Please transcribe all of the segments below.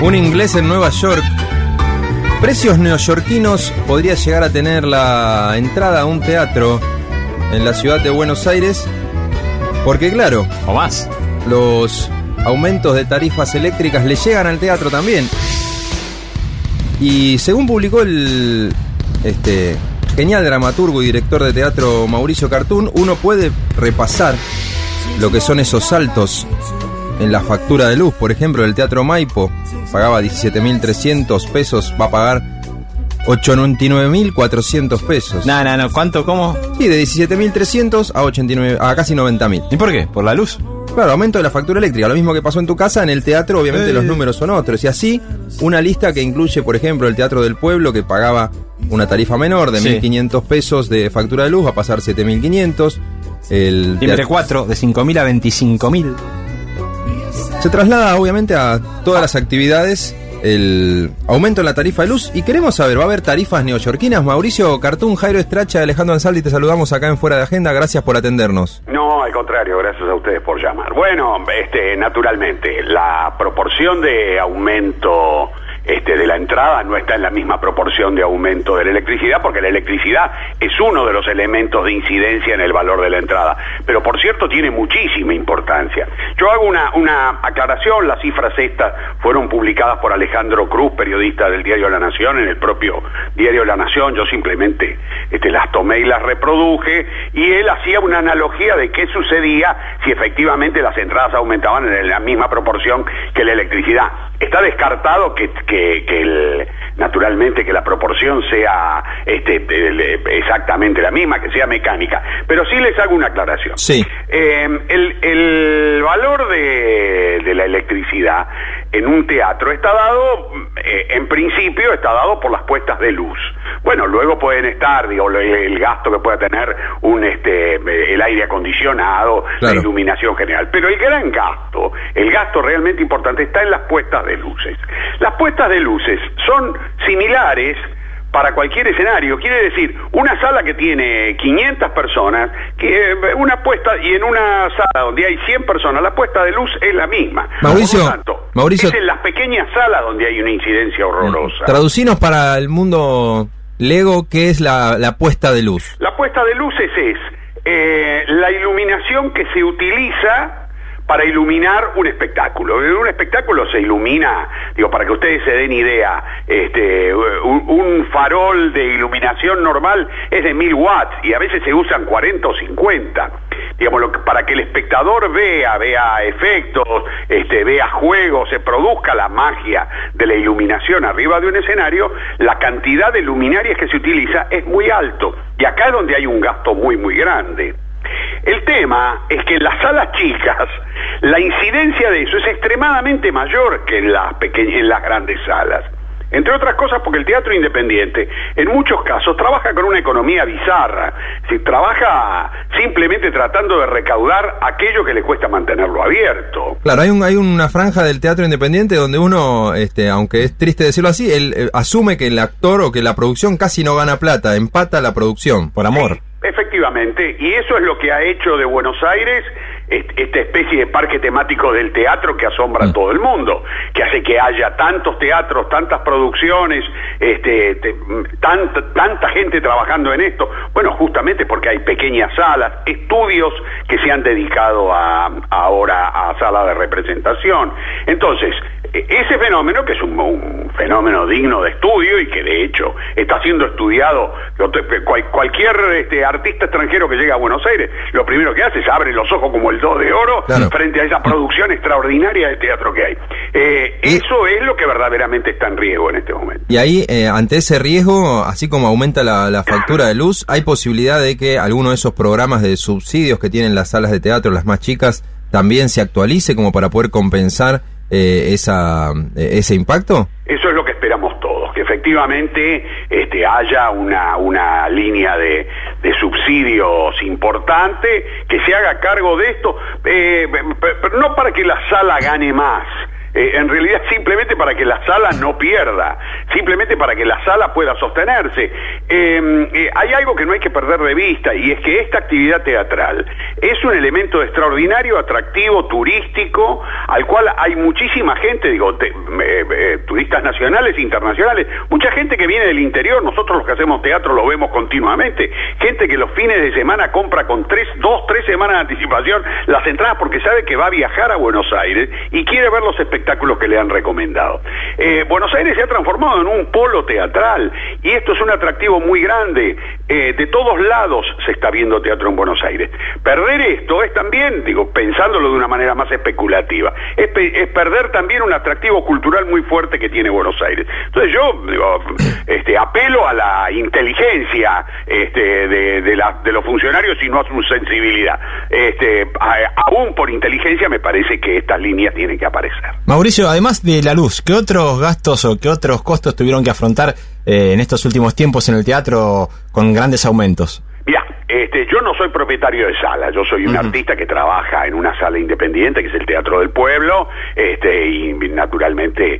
Un inglés en Nueva York. Precios neoyorquinos podría llegar a tener la entrada a un teatro en la ciudad de Buenos Aires, porque claro, o más, los aumentos de tarifas eléctricas le llegan al teatro también. Y según publicó el genial dramaturgo y director de teatro Mauricio Cartún, uno puede repasar lo que son esos saltos en la factura de luz. Por ejemplo, el Teatro Maipo pagaba 17.300 pesos, va a pagar 89.400 pesos. No, ¿cuánto? ¿Cómo? Sí, de 17.300 a casi 90.000. ¿Y por qué? ¿Por la luz? Claro, aumento de la factura eléctrica. Lo mismo que pasó en tu casa, en el teatro obviamente los números son otros. Y así, una lista que incluye, por ejemplo, el Teatro del Pueblo, que pagaba una tarifa menor de 1.500 pesos de factura de luz, va a pasar 7.500. El Timbre 4, de 5.000 a 25.000. Se traslada obviamente a todas las actividades el aumento en la tarifa de luz. Y queremos saber, ¿va a haber tarifas neoyorquinas? Mauricio Cartún, Jairo Estracha, Alejandro Ansaldi, te saludamos acá en Fuera de Agenda. Gracias por atendernos. No, al contrario, gracias a ustedes por llamar. Bueno, naturalmente, la proporción de aumento de la entrada no está en la misma proporción de aumento de la electricidad, porque la electricidad es uno de los elementos de incidencia en el valor de la entrada, pero por cierto tiene muchísima importancia. Yo hago una aclaración. Las cifras estas fueron publicadas por Alejandro Cruz, periodista del diario La Nación, en el propio diario La Nación. Yo simplemente las tomé y las reproduje, y él hacía una analogía de qué sucedía si efectivamente las entradas aumentaban en la misma proporción que la electricidad. Está descartado que naturalmente que la proporción sea exactamente la misma, que sea mecánica, pero sí les hago una aclaración. Sí. El valor de la electricidad en un teatro está dado, en principio está dado por las puestas de luz. Bueno, luego pueden estar, el gasto que pueda tener el aire acondicionado, claro, la iluminación general, pero el gasto realmente importante está en las puestas de luces. Las puestas de luces son similares para cualquier escenario. Quiere decir, una sala que tiene 500 personas, una puesta, y en una sala donde hay 100 personas, la puesta de luz es la misma. Mauricio, por lo tanto, Mauricio, es en las pequeñas salas donde hay una incidencia horrorosa. Traducinos para el mundo Lego, ¿qué es la puesta de luz? La puesta de luces es la iluminación que se utiliza para iluminar un espectáculo. Un espectáculo se ilumina, para que ustedes se den idea, un farol de iluminación normal es de 1000 watts, y a veces se usan 40 o 50. Para que el espectador vea efectos, vea juegos, se produzca la magia de la iluminación arriba de un escenario, la cantidad de luminarias que se utiliza es muy alto, y acá es donde hay un gasto muy, muy grande. El tema es que en las salas chicas la incidencia de eso es extremadamente mayor que en las grandes salas. Entre otras cosas porque el teatro independiente en muchos casos trabaja con una economía bizarra. Trabaja simplemente tratando de recaudar aquello que le cuesta mantenerlo abierto. Claro, hay una franja del teatro independiente donde uno, aunque es triste decirlo así, él asume que el actor o que la producción casi no gana plata, empata la producción, por amor. Sí, efectivamente, y eso es lo que ha hecho de Buenos Aires esta especie de parque temático del teatro que asombra a todo el mundo, que hace que haya tantos teatros, tantas producciones, tanta gente trabajando en esto. Bueno, justamente porque hay pequeñas salas, estudios que se han dedicado ahora a salas de representación. Entonces, ese fenómeno, que es un fenómeno digno de estudio y que de hecho está siendo estudiado, cualquier artista extranjero que llega a Buenos Aires, lo primero que hace es abre los ojos como el 2 de oro, claro, frente a esa producción extraordinaria de teatro que hay. Eso es lo que verdaderamente está en riesgo en este momento. Y ahí, ante ese riesgo, así como aumenta la factura de luz, ¿hay posibilidad de que alguno de esos programas de subsidios que tienen las salas de teatro, las más chicas, también se actualice como para poder compensar ese impacto? Eso es lo que esperamos todos, que efectivamente haya una línea de subsidios importante, que se haga cargo de esto, pero no para que la sala gane más, en realidad simplemente para que la sala no pierda, simplemente para que la sala pueda sostenerse. Hay algo que no hay que perder de vista, y es que esta actividad teatral es un elemento extraordinario, atractivo, turístico, al cual hay muchísima gente, turistas nacionales, internacionales, mucha gente que viene del interior. Nosotros los que hacemos teatro lo vemos continuamente, gente que los fines de semana compra con 3 semanas de anticipación las entradas porque sabe que va a viajar a Buenos Aires y quiere ver los espectáculos que le han recomendado. Buenos Aires se ha transformado en un polo teatral y esto es un atractivo muy grande. De todos lados se está viendo teatro en Buenos Aires. Perder esto es también, pensándolo de una manera más especulativa, es perder también un atractivo cultural muy fuerte que tiene Buenos Aires. Entonces yo apelo a la inteligencia de los funcionarios y no a su sensibilidad. Aún por inteligencia me parece que estas líneas tienen que aparecer. Mauricio, además de la luz, ¿qué otros gastos o qué otros costos tuvieron que afrontar en estos últimos tiempos en el teatro con grandes aumentos? Mirá, yo no soy propietario de sala, yo soy un artista que trabaja en una sala independiente que es el Teatro del Pueblo, y naturalmente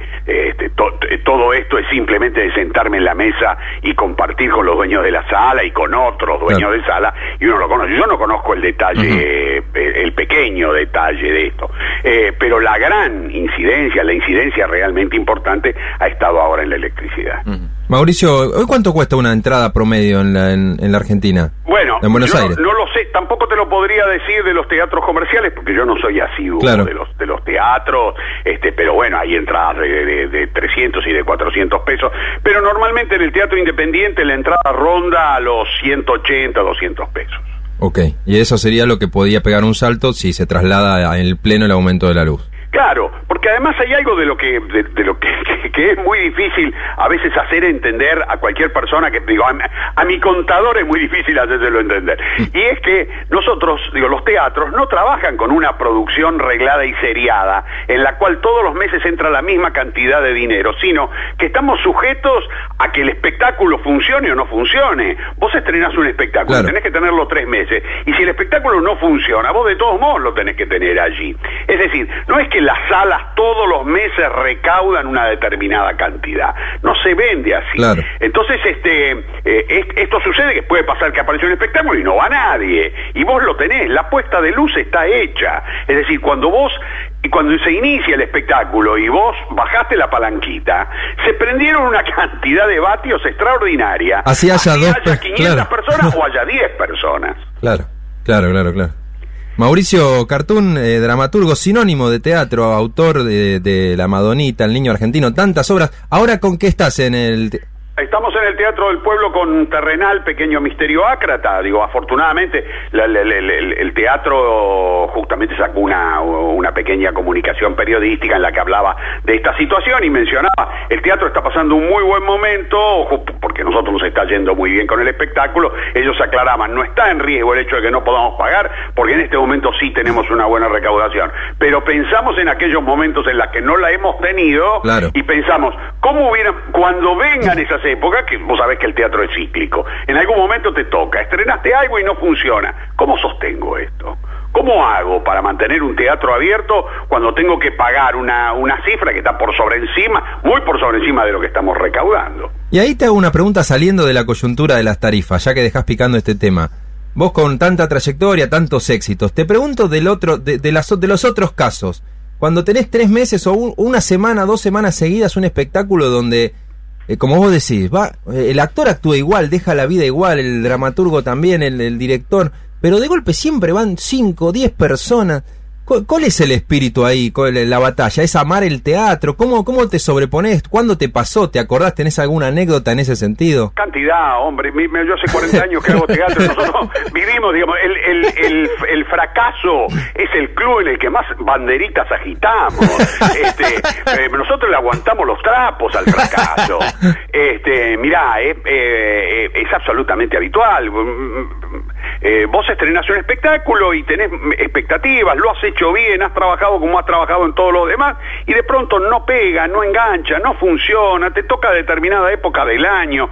todo esto es simplemente de sentarme en la mesa y compartir con los dueños de la sala y con otros dueños de sala, y uno lo conoce. Yo no conozco el detalle, el pequeño detalle de esto, pero la gran incidencia, la incidencia realmente importante ha estado ahora en la electricidad. Mauricio, ¿hoy cuánto cuesta una entrada promedio en la Argentina? Bueno, en Buenos Aires. No lo sé, tampoco te lo podría decir de los teatros comerciales porque yo no soy asiduo de los teatros, pero bueno, hay entradas de 300 y de 400 pesos, pero normalmente en el teatro independiente la entrada ronda a los 180, 200 pesos. Ok, y eso sería lo que podía pegar un salto si se traslada en el pleno el aumento de la luz. Claro, porque además hay algo de lo que es muy difícil a veces hacer entender a cualquier persona que, a mi contador es muy difícil hacérselo entender. Y es que nosotros, los teatros no trabajan con una producción reglada y seriada, en la cual todos los meses entra la misma cantidad de dinero, sino que estamos sujetos a que el espectáculo funcione o no funcione. Vos estrenás un espectáculo, tenés que tenerlo 3 meses, y si el espectáculo no funciona, vos de todos modos lo tenés que tener allí. Es decir, no es que las salas todos los meses recaudan una determinada cantidad, no se vende así. Entonces esto sucede, que puede pasar que aparece un espectáculo y no va nadie, y vos lo tenés, la puesta de luz está hecha, es decir, cuando se inicia el espectáculo y vos bajaste la palanquita, se prendieron una cantidad de vatios extraordinaria, así haya 500 personas o haya 10 personas. Claro. Mauricio Cartún, dramaturgo, sinónimo de teatro, autor de La Madonita, El Niño Argentino, tantas obras. ¿Ahora con qué estás en el...? Estamos en el Teatro del Pueblo con Terrenal, Pequeño Misterio Ácrata. Afortunadamente el teatro justamente sacó una pequeña comunicación periodística en la que hablaba de esta situación y mencionaba, el teatro está pasando un muy buen momento, porque nosotros nos está yendo muy bien con el espectáculo. Ellos aclaraban, no está en riesgo el hecho de que no podamos pagar, porque en este momento sí tenemos una buena recaudación, pero pensamos en aquellos momentos en los que no la hemos tenido, y pensamos, cuando vengan esas épocas, que vos sabés que el teatro es cíclico, en algún momento te toca, estrenaste algo y no funciona, ¿cómo sostengo esto? ¿Cómo hago para mantener un teatro abierto cuando tengo que pagar una cifra que está muy por sobre encima de lo que estamos recaudando? Y ahí te hago una pregunta saliendo de la coyuntura de las tarifas, ya que dejás picando este tema. Vos con tanta trayectoria, tantos éxitos, te pregunto de los otros casos. Cuando tenés 3 meses o una semana, 2 semanas seguidas un espectáculo donde, como vos decís, el actor actúa igual, deja la vida igual, el dramaturgo también, el director, pero de golpe siempre van 5, 10 personas. ¿Cuál es el espíritu ahí, la batalla? ¿Es amar el teatro? ¿Cómo te sobrepones? ¿Cuándo te pasó? ¿Te acordás? ¿Tenés alguna anécdota en ese sentido? Cantidad, hombre. Yo hace 40 años que hago teatro. Nosotros vivimos, el fracaso es el club en el que más banderitas agitamos. Nosotros le aguantamos los trapos al fracaso. Mirá, es absolutamente habitual. Vos estrenás un espectáculo y tenés expectativas, lo has hecho bien, has trabajado como has trabajado en todos los demás, y de pronto no pega, no engancha, no funciona, te toca determinada época del año,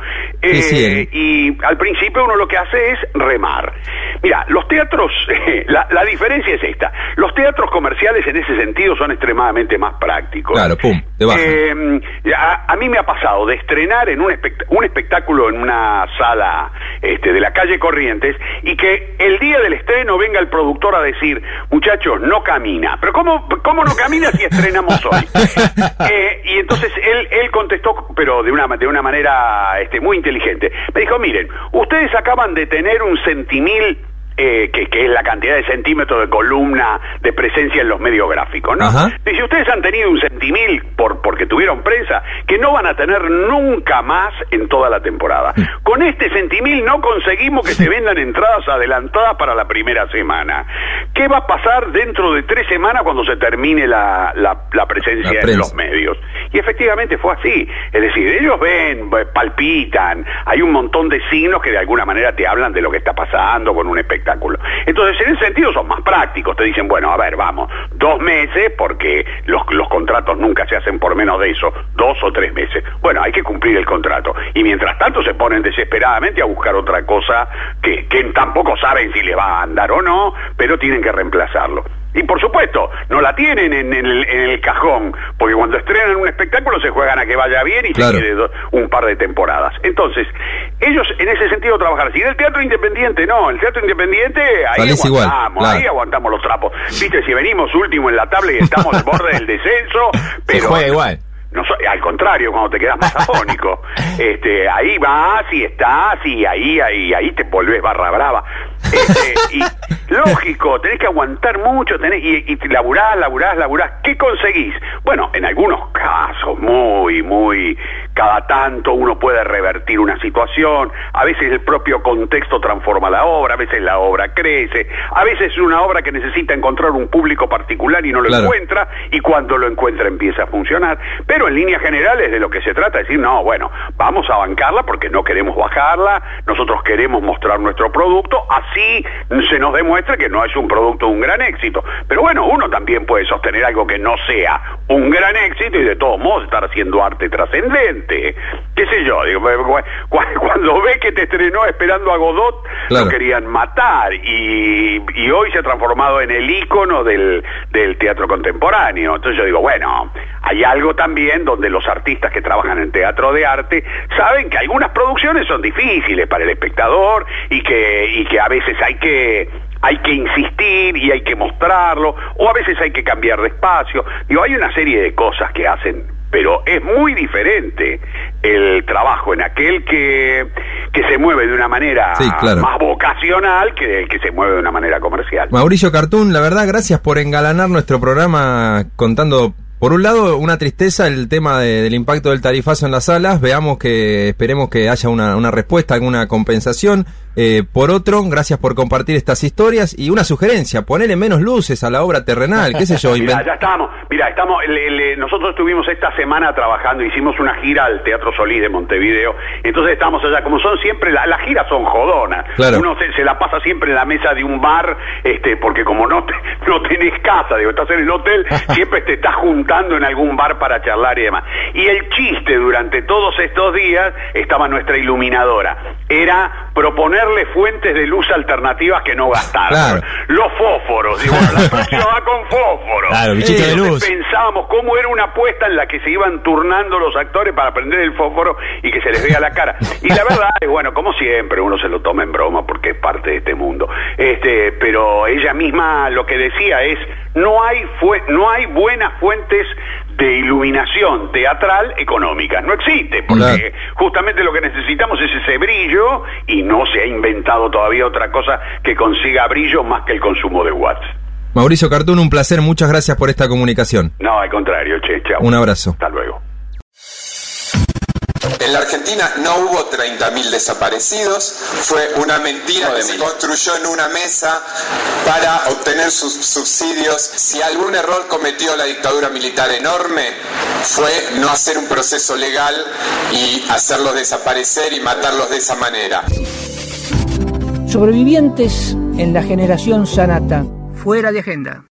y al principio uno lo que hace es remar. Mira, los teatros, la diferencia es esta, los teatros comerciales en ese sentido son extremadamente más prácticos. Claro, te bajan. A mí me ha pasado de estrenar en un espectáculo en una sala de la calle Corrientes, y que el día del estreno venga el productor a decir, muchachos, no camina. Pero ¿cómo no camina si estrenamos hoy? Y entonces él contestó, pero de una manera muy inteligente. Me dijo, miren, ustedes acaban de tener un centimil, que es la cantidad de centímetros de columna de presencia en los medios gráficos, ¿no? Ajá. Dice, ustedes han tenido un centimil porque tuvieron prensa, que no van a tener nunca más en toda la temporada. Con este centimil no conseguimos que se vendan entradas adelantadas para la primera semana. ¿Qué va a pasar dentro de 3 semanas cuando se termine la presencia en los medios? Y efectivamente fue así. Es decir, ellos ven, palpitan, hay un montón de signos que de alguna manera te hablan de lo que está pasando con un espectáculo. Entonces, en ese sentido son más prácticos. Te dicen, bueno, a ver, vamos, 2 meses, porque los contratos nunca se hacen por menos de eso, 2 o 3 meses. Bueno, hay que cumplir el contrato. Y mientras tanto se ponen desesperadamente a buscar otra cosa que tampoco saben si le va a andar o no, pero tienen que reemplazarlo. Y por supuesto, no la tienen en el cajón, porque cuando estrenan un espectáculo se juegan a que vaya bien y claro, se quede un par de temporadas. Entonces, ellos en ese sentido trabajan así. En el teatro independiente no, el teatro independiente ahí salís aguantamos, igual, claro, ahí aguantamos los trapos. Viste, si venimos último en la tabla y estamos al borde del descenso, pero se juega igual. No, al contrario, cuando te quedas más afónico, ahí vas y estás y ahí te volvés barra brava. Y lógico, tenés que aguantar mucho, y laburás. ¿Qué conseguís? Bueno, en algunos casos, muy cada tanto uno puede revertir una situación, a veces el propio contexto transforma la obra, a veces la obra crece, a veces es una obra que necesita encontrar un público particular y no lo encuentra, y cuando lo encuentra empieza a funcionar. Pero en líneas generales de lo que se trata es decir, no, bueno, vamos a bancarla porque no queremos bajarla, nosotros queremos mostrar nuestro producto, así se nos demuestra que no es un producto de un gran éxito. Pero bueno, uno también puede sostener algo que no sea un gran éxito y de todos modos estar haciendo arte trascendente. ¿Qué sé yo? Digo, cuando ve que te estrenó Esperando a Godot, claro, lo querían matar, y hoy se ha transformado en el ícono del teatro contemporáneo. Entonces yo digo, bueno, hay algo también donde los artistas que trabajan en teatro de arte saben que algunas producciones son difíciles para el espectador y que a veces hay que insistir y hay que mostrarlo, o a veces hay que cambiar de espacio. Digo, hay una serie de cosas que hacen, pero es muy diferente el trabajo en aquel que se mueve de una manera más vocacional que el que se mueve de una manera comercial. Mauricio Cartún, la verdad, gracias por engalanar nuestro programa contando, por un lado, una tristeza, el tema del impacto del tarifazo en las salas. Esperemos que haya una respuesta, alguna compensación. Por otro, gracias por compartir estas historias y una sugerencia, ponerle menos luces a la obra terrenal, qué sé yo. Ya estamos, nosotros estuvimos esta semana trabajando, hicimos una gira al Teatro Solís de Montevideo, entonces estamos allá, como son siempre, las giras son jodonas, claro, uno se la pasa siempre en la mesa de un bar, porque como no tenés casa, estás en el hotel, siempre te estás juntando en algún bar para charlar y demás. Y el chiste durante todos estos días estaba nuestra iluminadora, era proponerle fuentes de luz alternativas que no gastaran. Claro. Los fósforos, digo, la próxima va con fósforos. Claro, bichito de luz. Pensábamos cómo era una apuesta en la que se iban turnando los actores para prender el fósforo y que se les vea la cara. Y la verdad es, bueno, como siempre, uno se lo toma en broma porque es parte de este mundo. Pero ella misma lo que decía es, no hay buenas fuentes de iluminación teatral económica, no existe, porque justamente lo que necesitamos es ese brillo y no se ha inventado todavía otra cosa que consiga brillo más que el consumo de watts. Mauricio Cartún, un placer, muchas gracias por esta comunicación. No, al contrario, chao. Un abrazo. Hasta luego. En la Argentina no hubo 30.000 desaparecidos, fue una mentira que se construyó en una mesa para obtener sus subsidios. Si algún error cometió la dictadura militar enorme, fue no hacer un proceso legal y hacerlos desaparecer y matarlos de esa manera. Sobrevivientes en la generación Sanata, fuera de agenda.